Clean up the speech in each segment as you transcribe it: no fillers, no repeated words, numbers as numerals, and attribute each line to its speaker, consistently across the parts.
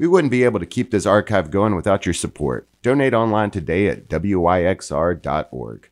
Speaker 1: We wouldn't be able to keep this archive going without your support. Donate online today at wyxr.org.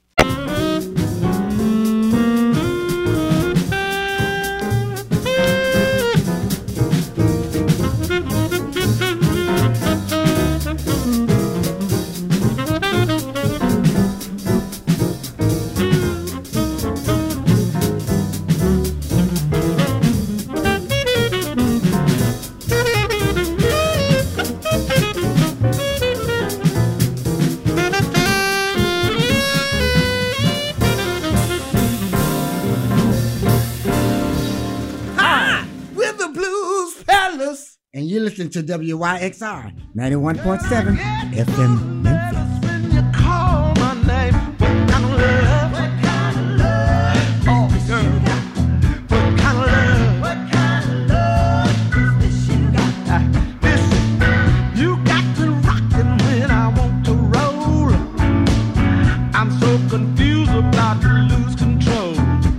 Speaker 2: And you're listening to WYXR 91.7 FM Memphis.
Speaker 3: When you call my name, what kind of love? What kind of love? Oh, girl. What kind of love? What kind of love is this you got? Listen, you got me rocking when I want to roll. I'm so confused about to lose control.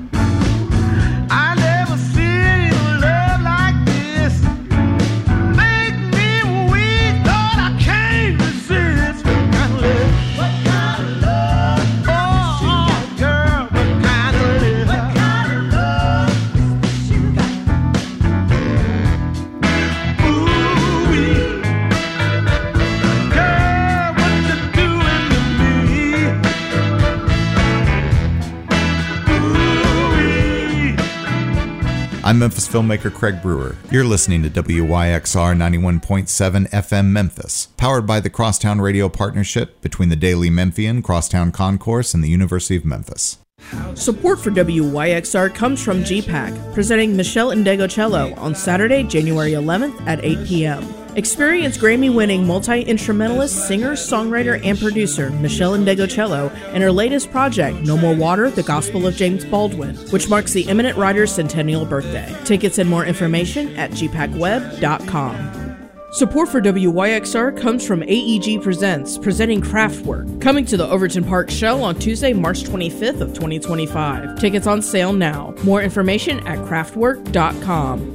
Speaker 3: I never seen love like this.
Speaker 4: I'm Memphis filmmaker Craig Brewer. You're listening to WYXR 91.7 FM Memphis, powered by the Crosstown Radio Partnership between the Daily Memphian, Crosstown Concourse, and the University of Memphis.
Speaker 5: Support for WYXR comes from GPAC, presenting Michelle Indegocello on Saturday, January 11th at 8 p.m. Experience Grammy-winning multi-instrumentalist, singer, songwriter, and producer Michelle Indegocello and her latest project, No More Water, The Gospel of James Baldwin, which marks the eminent writer's centennial birthday. Tickets and more information at gpacweb.com. Support for WYXR comes from AEG Presents, presenting Craftwork, coming to the Overton Park Show on Tuesday, March 25th of 2025. Tickets on sale now. More information at craftwork.com.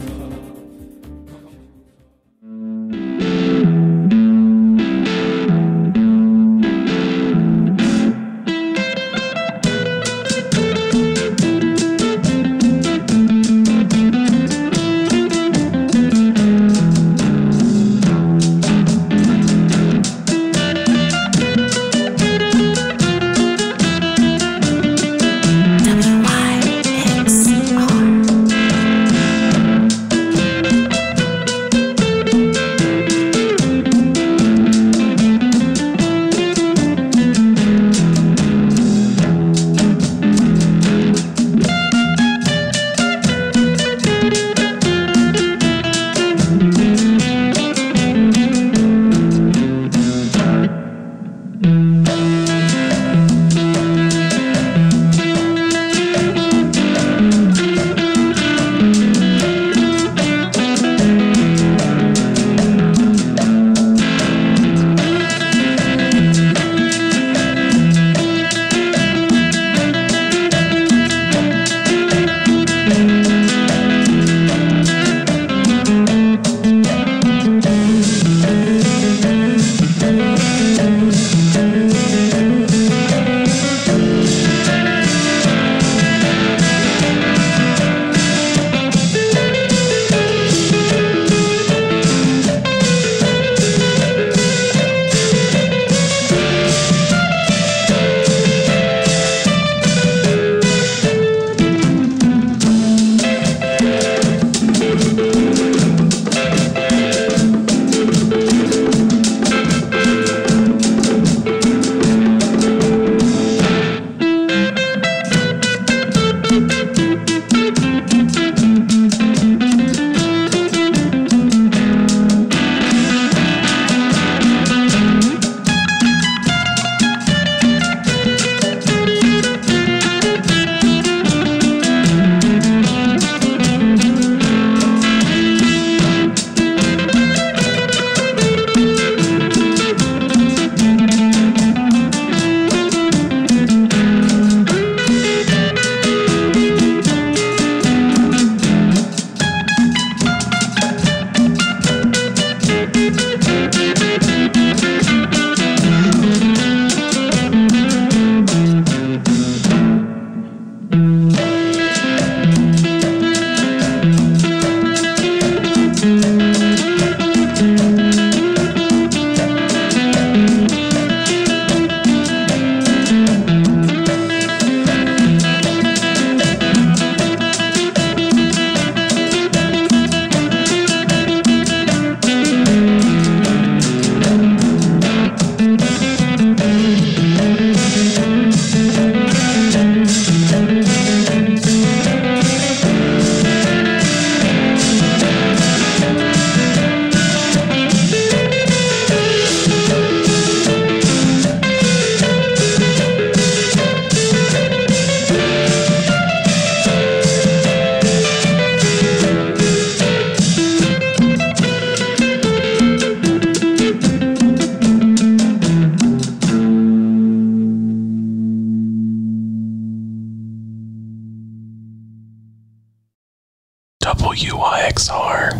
Speaker 6: WYXR.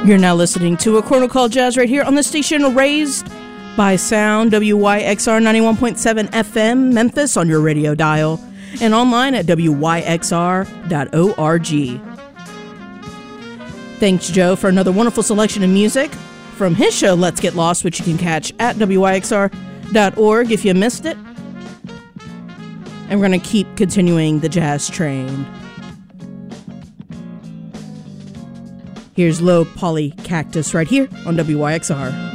Speaker 5: You're now listening to A Corner Called Jazz right here on the station raised by sound, WYXR 91.7 FM, Memphis on your radio dial, and online at wyxr.org. Thanks, Joe, for another wonderful selection of music from his show, Let's Get Lost, which you can catch at wyxr.org if you missed it. And we're going to keep continuing the jazz train. Here's Low Poly Cactus right here on WYXR.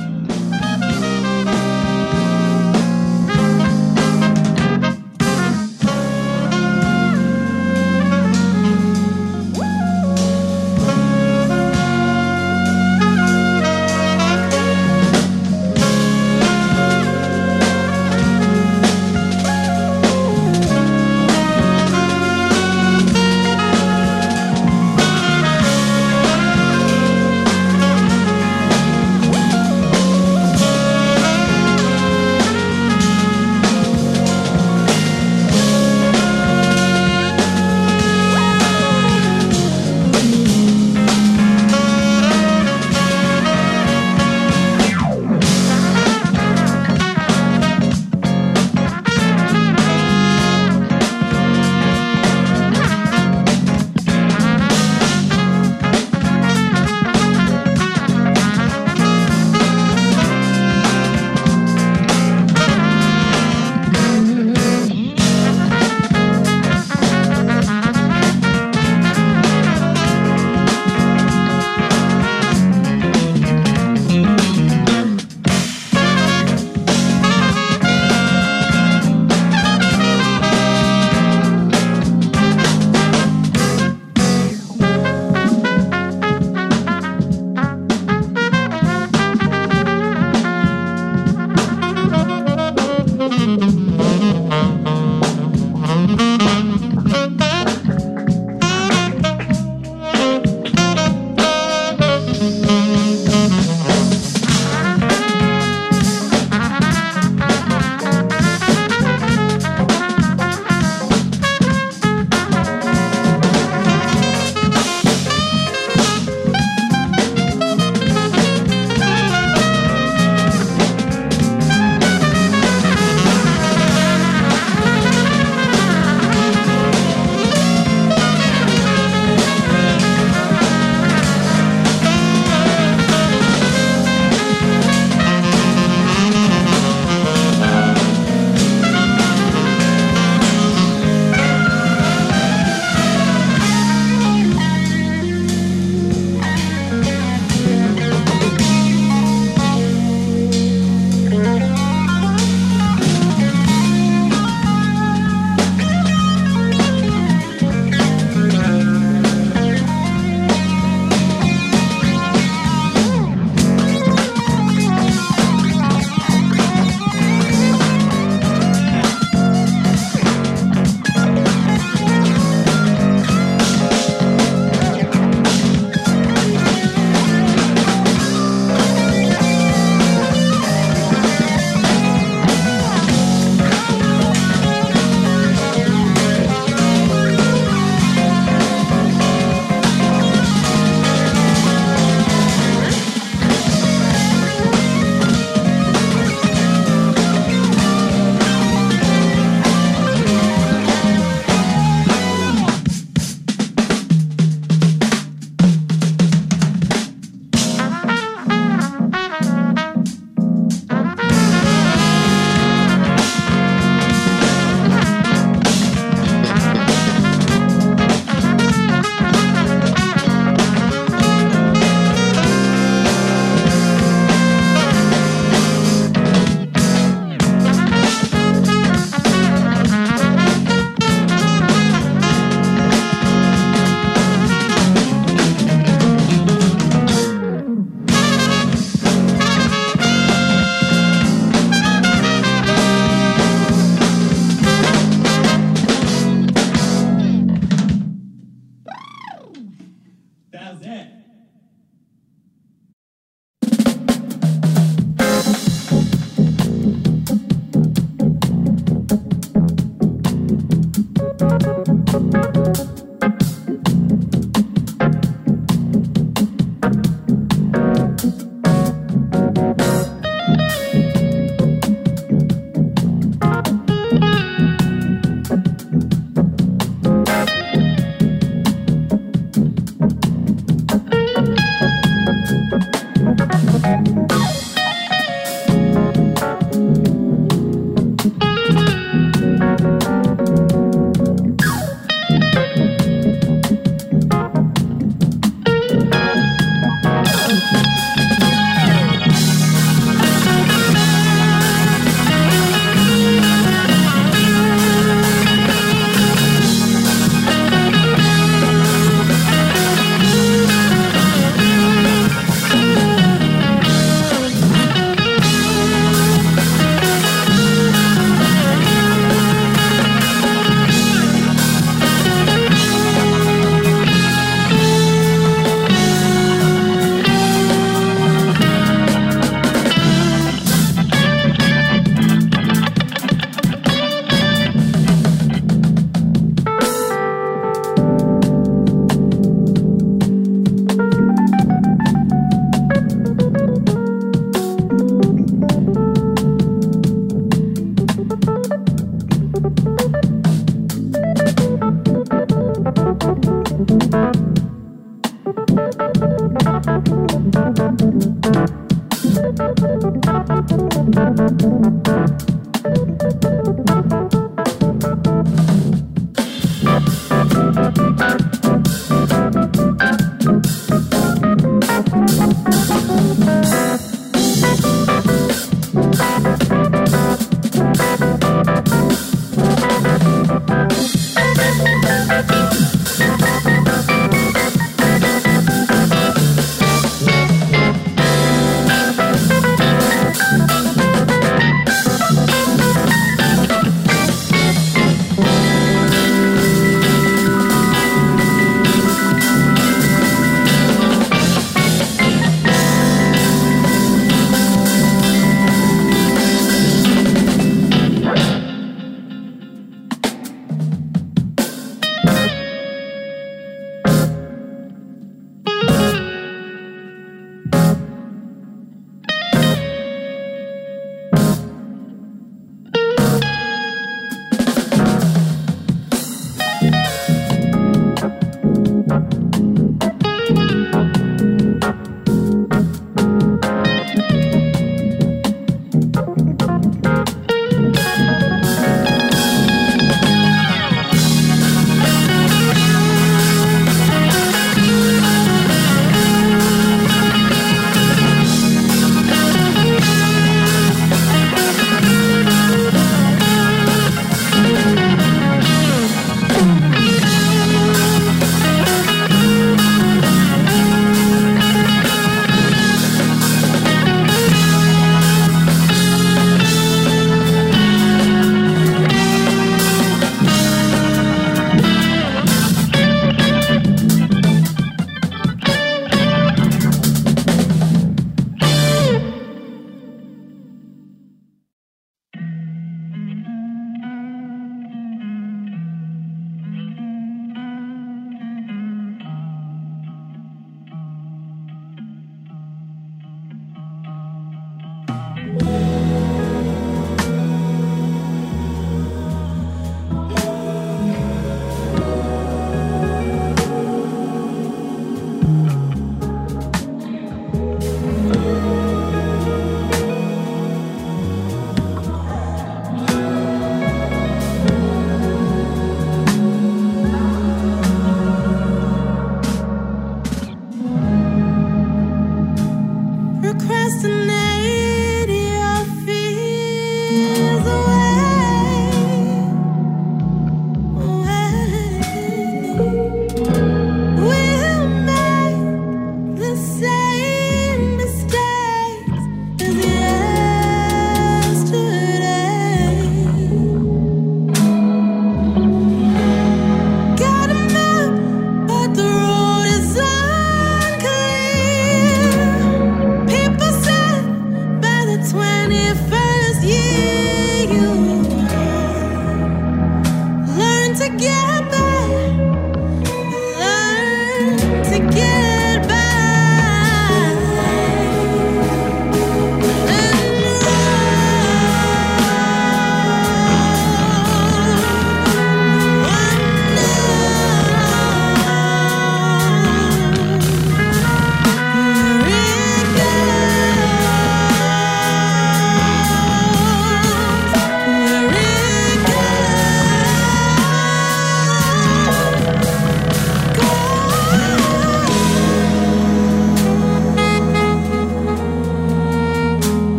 Speaker 6: People said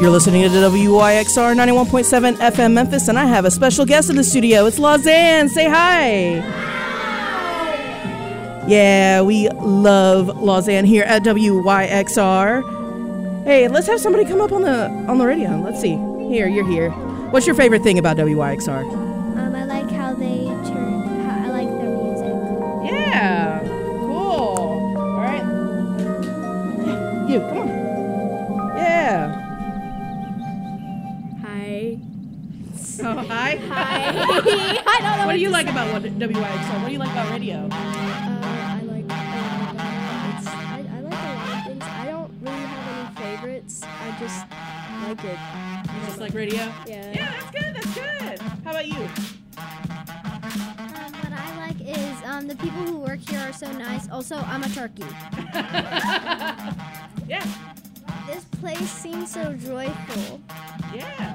Speaker 5: You're listening to WYXR 91.7 FM Memphis, and I have a special guest in the studio. It's Lausanne. Say hi. Yeah, we love Lausanne here at WYXR. Hey, let's have somebody come up on the radio. Let's see. Here, you're here. What's your favorite thing about WYXR?
Speaker 6: I like how they I like their music.
Speaker 5: Yeah, cool. All right. You, come on. Yeah.
Speaker 6: Hi.
Speaker 5: Oh, hi.
Speaker 6: Hi. I don't know.
Speaker 5: What do you like about WYXR? What do you like about radio?
Speaker 6: I like a lot of things. I don't really have any favorites. I just like it.
Speaker 5: You just like radio?
Speaker 6: Yeah.
Speaker 5: Yeah, that's good. That's good. How about you?
Speaker 6: What I like is the people who work here are so nice. Also, I'm a turkey.
Speaker 5: Yeah.
Speaker 6: This place seems so joyful.
Speaker 5: Yeah.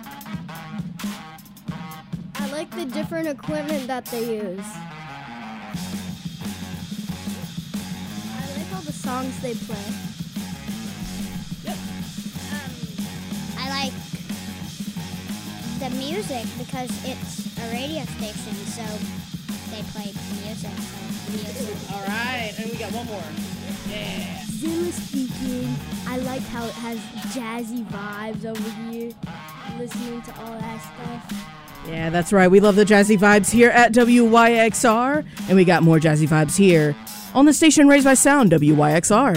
Speaker 6: I like the different equipment that they use. I like all the songs they play.
Speaker 7: I like the music because it's a radio station, so they play music.
Speaker 5: All right, and we got one more. Yeah.
Speaker 6: Zilla speaking. I like how it has jazzy vibes over here. Listening to all that stuff.
Speaker 5: Yeah, that's right. We love the jazzy vibes here at WYXR, and we got more jazzy vibes here on the station raised by sound, WYXR.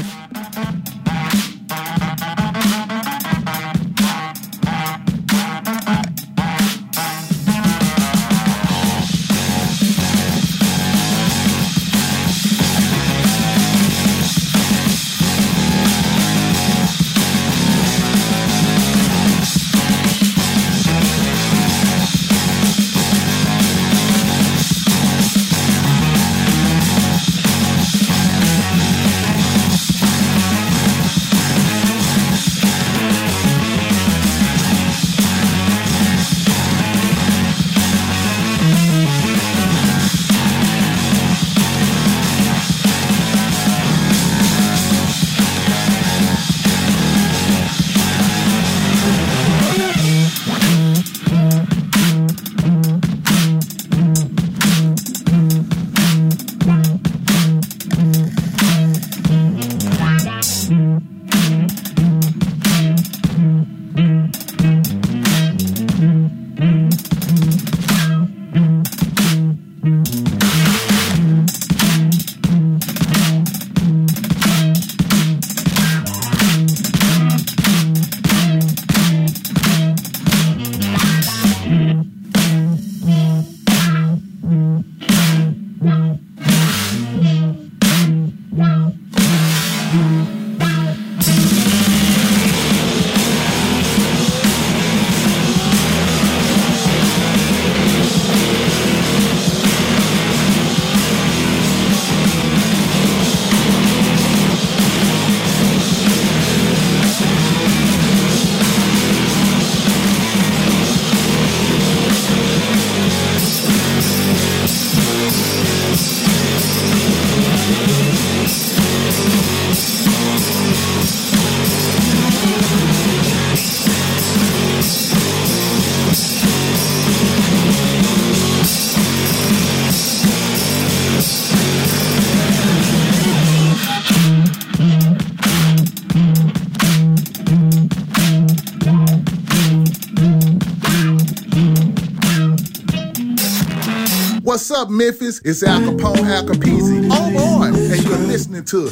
Speaker 8: What's up, Memphis? It's Al Capone, Al Capizzi. On board, and you're listening to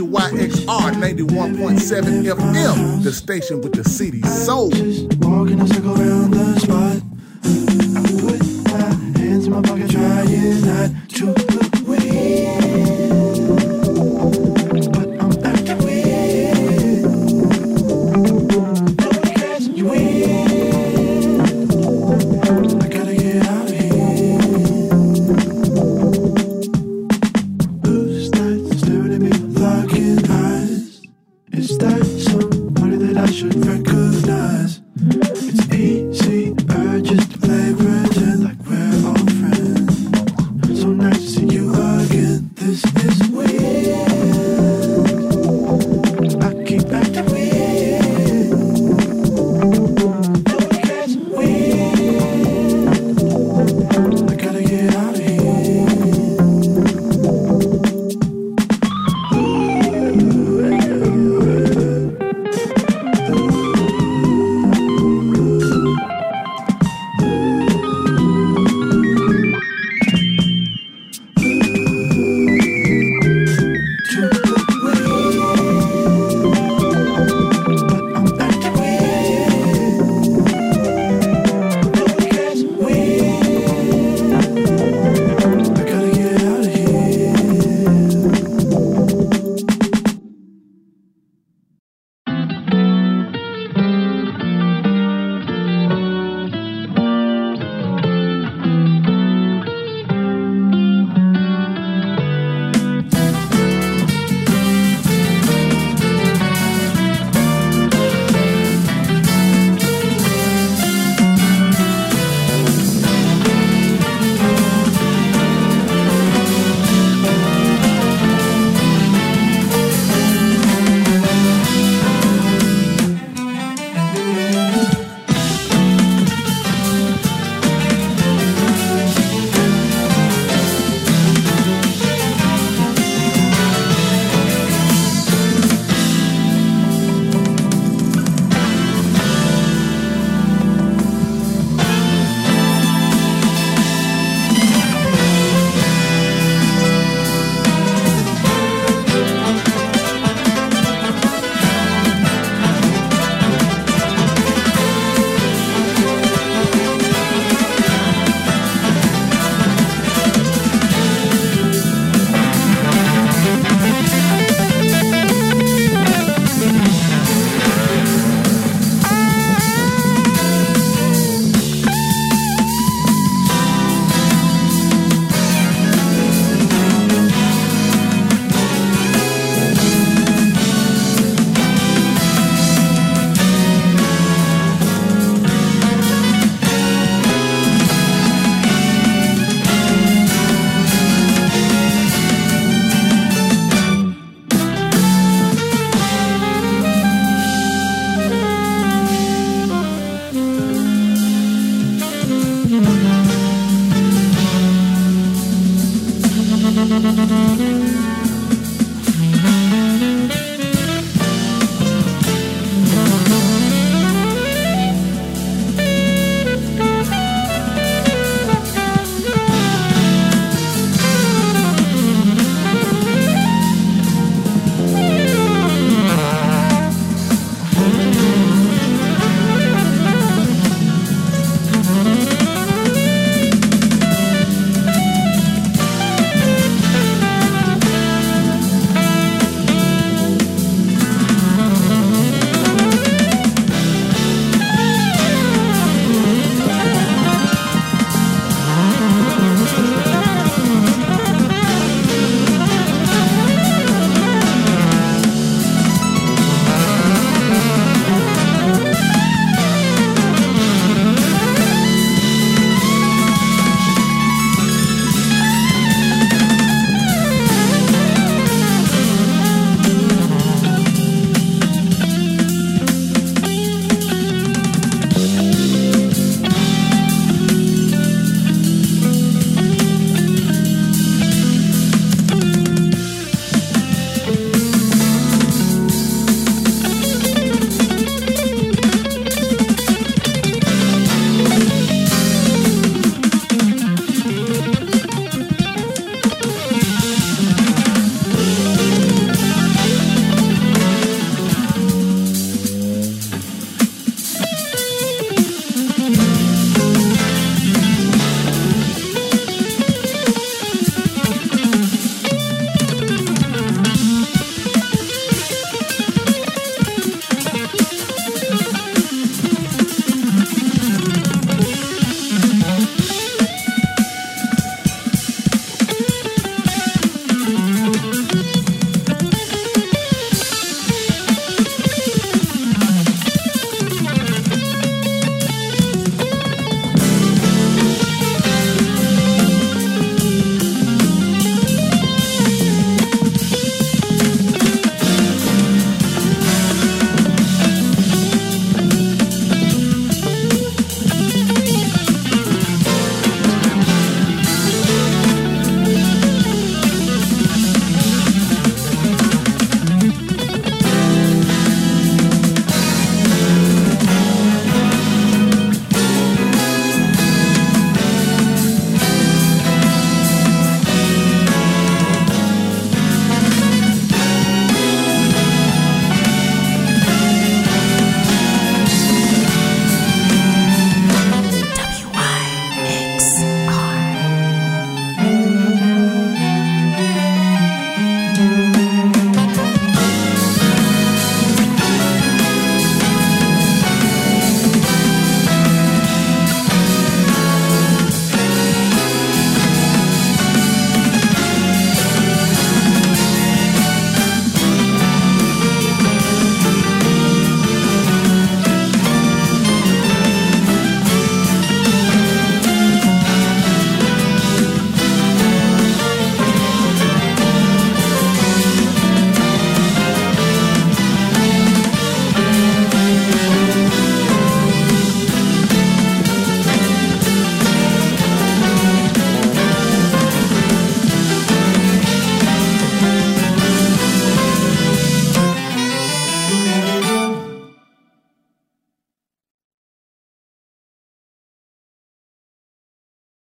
Speaker 8: WYXR 91.7 FM, the station with the city's soul.
Speaker 3: Just walking a circle around the spot. I put my hands in my pocket, trying not to look weird, but I'm acting weird. Nobody cares, you weird. I gotta get out of here. Blue stars staring at me, locking eyes. Is that somebody that I should recognize? It's easy, just to play pretend like we're all friends. So nice to see you again. This is weird. I keep acting weird.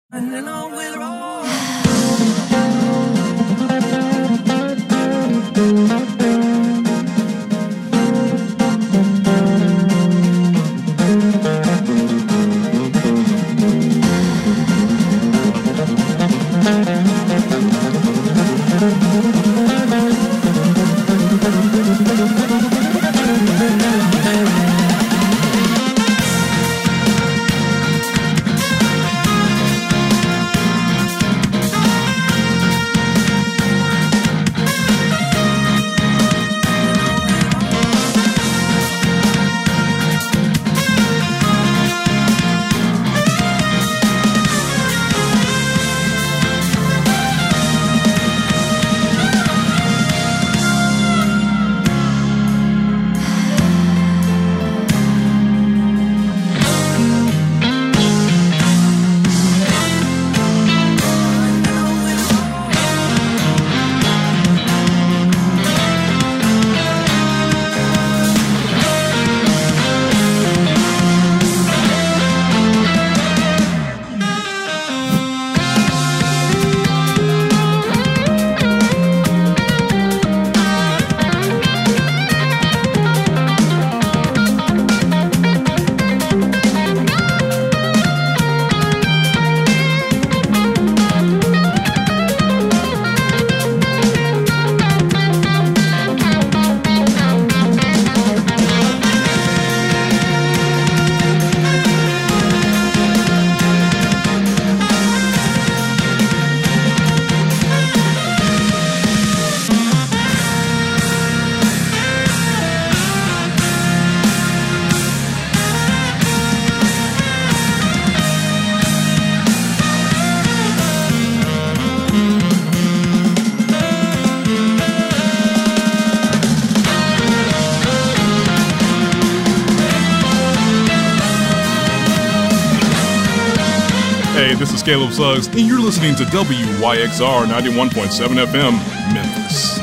Speaker 9: Hey, this is Caleb Suggs, and you're listening to WYXR 91.7 FM, Memphis.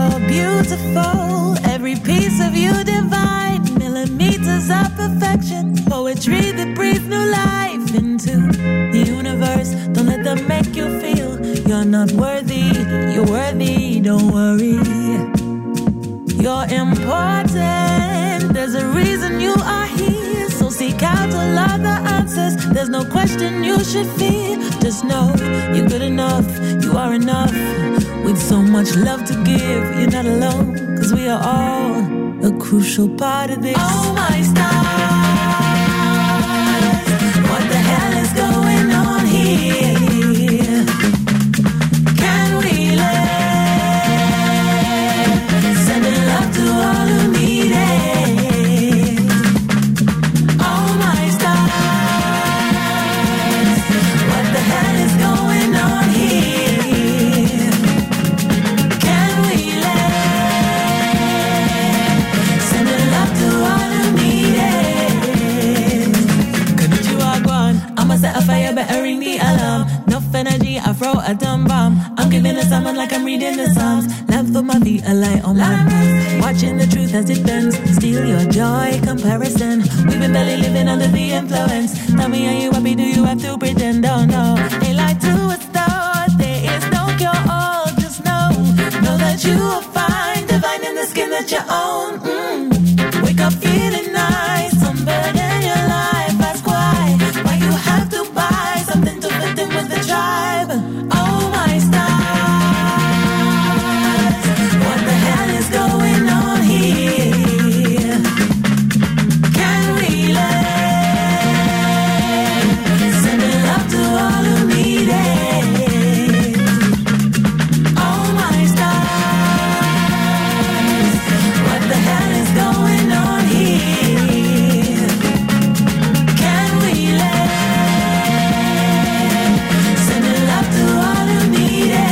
Speaker 10: You're beautiful, every piece of you divine, millimeters of perfection, poetry that breathes new life into the universe. Don't let them make you feel you're not worthy. You're worthy, don't worry. You're important, there's a reason you are here. So seek out all of the answers, there's no question you should fear. Just know you're good enough, you are enough. With so much love to give, you're not alone, cause we are all a crucial part of this. Oh my stars, what the hell is going on here? Can we live? Sending love to all who need it. Oh my stars, what the hell is going on here? Set a fire, better ring the alarm. Enough energy, I throw a dumb bomb. I'm giving the sermon like I'm reading the Psalms. Lamp for my feet, a light on my path. Watching the truth as it bends. Steal your joy, comparison. We've been barely living under the influence. Tell me, are you happy? Do you have to pretend? Oh no, they lie to us though. There is no cure all. Just know that you will find divine in the skin that you own. Wake up feeling nice, unburden your life. Ask why you have to buy something to fit in with the tribe. Oh my stars, what the hell is going on here? Can we live? Sending love to all who need it. Oh my stars, what the hell is going on here? Can we live? Sending love to all who need it.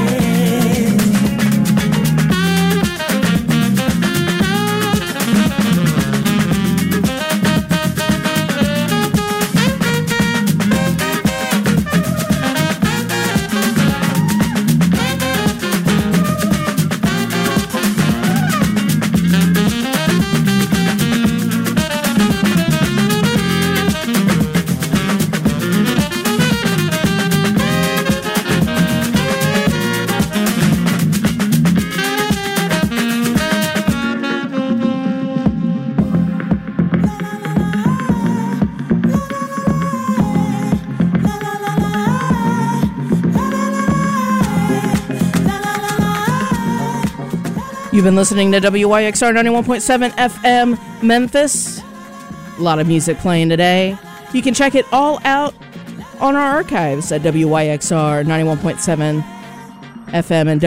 Speaker 5: You've been listening to WYXR 91.7 FM Memphis. A lot of music playing today. You can check it all out on our archives at WYXR 91.7 FM and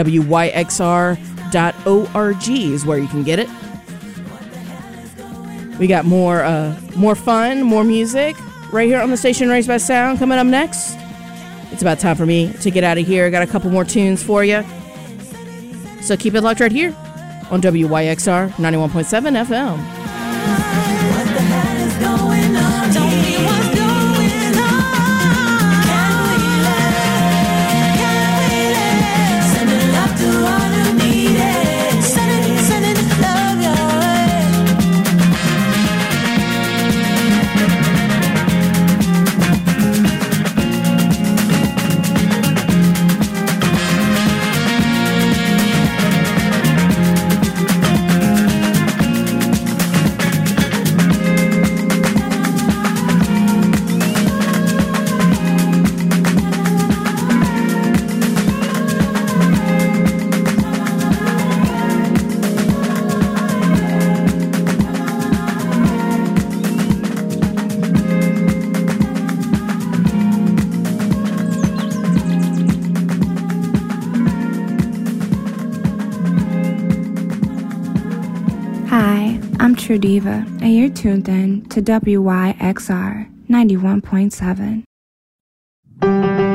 Speaker 5: WYXR.org is where you can get it. We got more fun, more music right here on the station Raised by Sound coming up next. It's about time for me to get out of here. I got a couple more tunes for you. So keep it locked right here on WYXR 91.7 FM.
Speaker 10: What the hell is going on? Tell me what's going on. Can we live? Sending love to all who need it. Sending love your
Speaker 11: I'm True Diva, and you're tuned in to WYXR 91.7.